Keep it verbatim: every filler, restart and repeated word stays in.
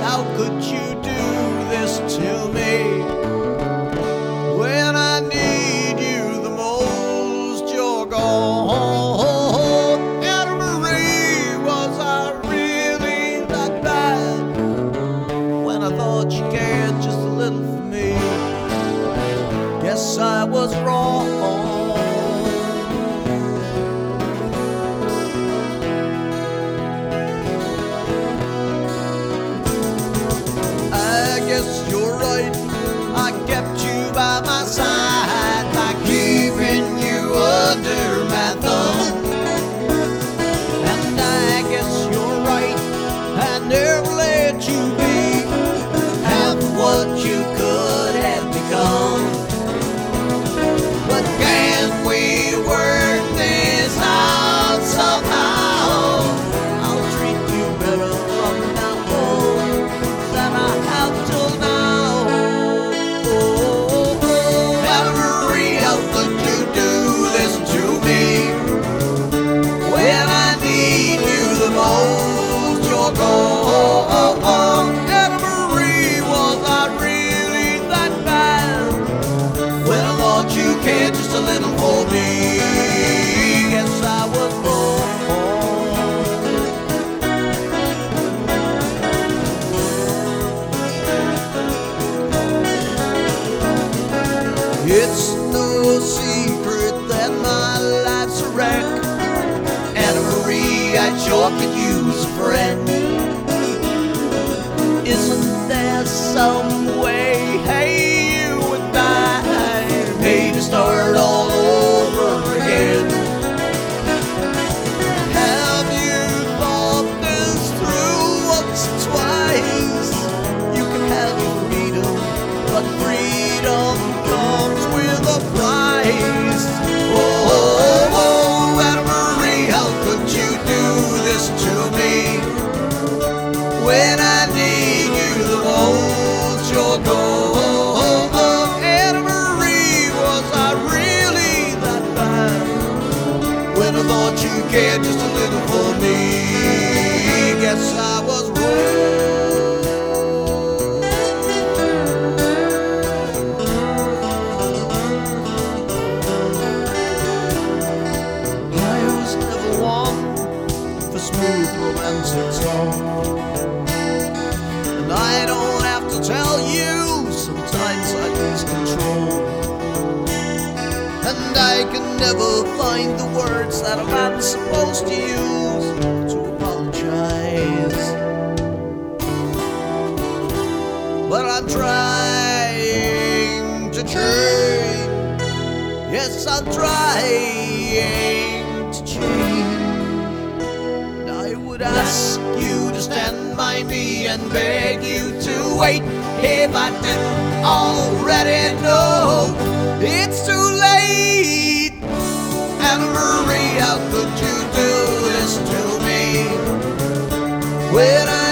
how could you do this to me? When I need you the most, you're gone. Anna Marie, was I really that bad? When I thought you cared just a little for me, guess I was wrong. I guess you're right, I kept you by my side, like keeping you under my thumb. And I guess you're right, I never let you be half what you could have become. But can we work this out somehow? I'll treat you better from now on than I have till now. Oh, Anna Marie, how could you do this to me? When I need you the most, you're gone. Anna Marie, was I really that bad? When I thought you cared just a little for me, guess I was wrong. It's no secret that my life's a wreck. Anna Marie, I sure could use a friend. Isn't there some way, hey, you and I, maybe start all over again? Have you thought this through once or twice? You can have your freedom, but freedom comes with a price. Oh, oh, oh, Anna Marie, how could you do this to me? When I need you the most, you're gone. Anna Marie, was I really that bad? When I thought you cared just a little for me, guess I was wrong. I was never one for smooth romantic song, and I don't have to tell you, sometimes I lose control, and I can never find the words that a man's supposed to use to apologize. But I'm trying to change. Yes, I'm trying to change. And I would ask you to stand by me and beg you to wait. If I didn't already know, it's too late. Anna Marie, how could you do this to me? When I